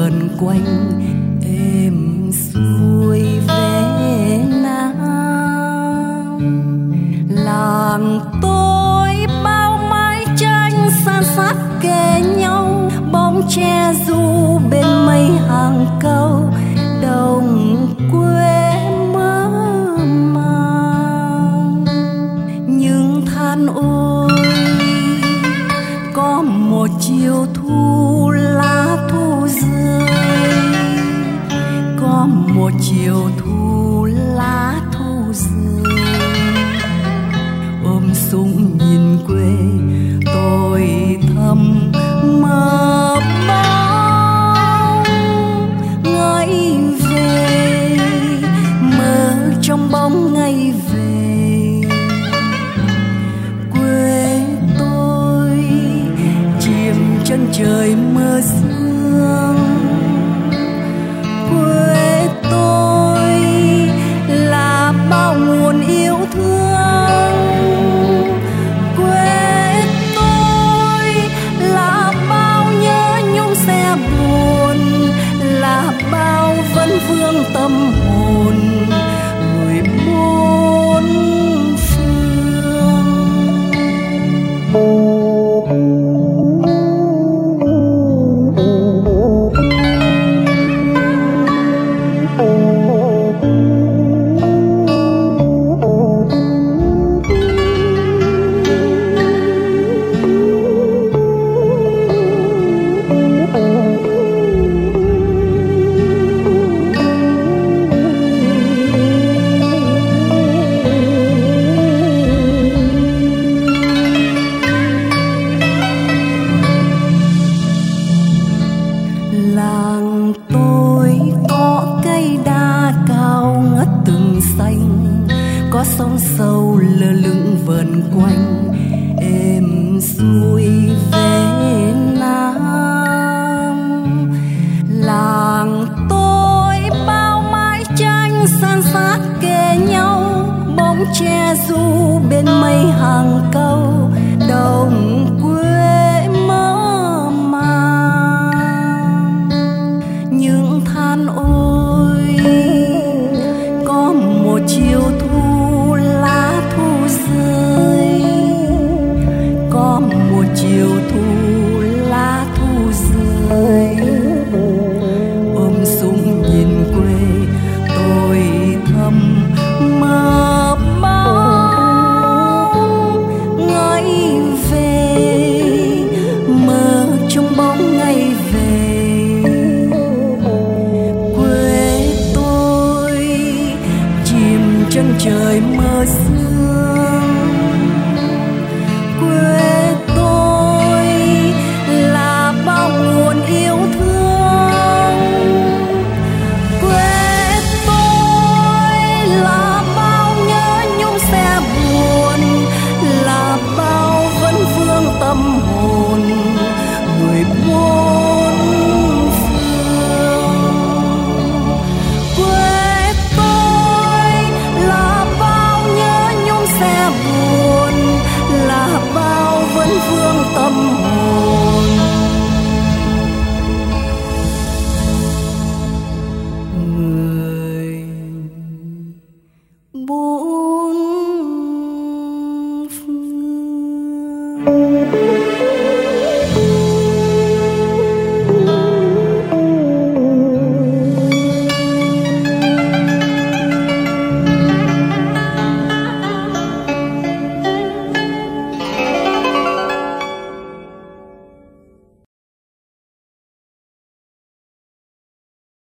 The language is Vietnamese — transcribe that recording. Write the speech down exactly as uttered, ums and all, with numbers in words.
vần quanh êm xuôi về Nam. Làng tôi bao mái tranh san sát kề nhau, bóng che du bên mây hàng câu, đồng quê mơ màng. Nhưng than ôi có một chiều thu lá thu rơi, có một chiều thu lá thu rơi. Ôm súng nhìn quê tôi thầm mơ bóng ngày về, mơ trong bóng ngày về. Quê tôi chìm chân trời mơ sương, quê tôi là bao nguồn yêu thương, quê tôi là bao nhớ nhung xe buồn, là bao vấn vương tâm hồn người bốn phương. Làng tôi có cây đa cao ngất từng xanh, có sông sâu lơ lửng vần quanh êm xuôi về Nam. Làng tôi bao mái tranh san sát kề nhau, bóng che du bên mây hàng câu, đồng quê mơ màng. Nhưng than ôi có một chiều thu lá thu rơi, có một chiều thu lá thu rơi. Ôm súng nhìn quê tôi thầm mơ bóng ngày về, mơ trong bóng ngày về. Quê tôi chìm chân trời mơ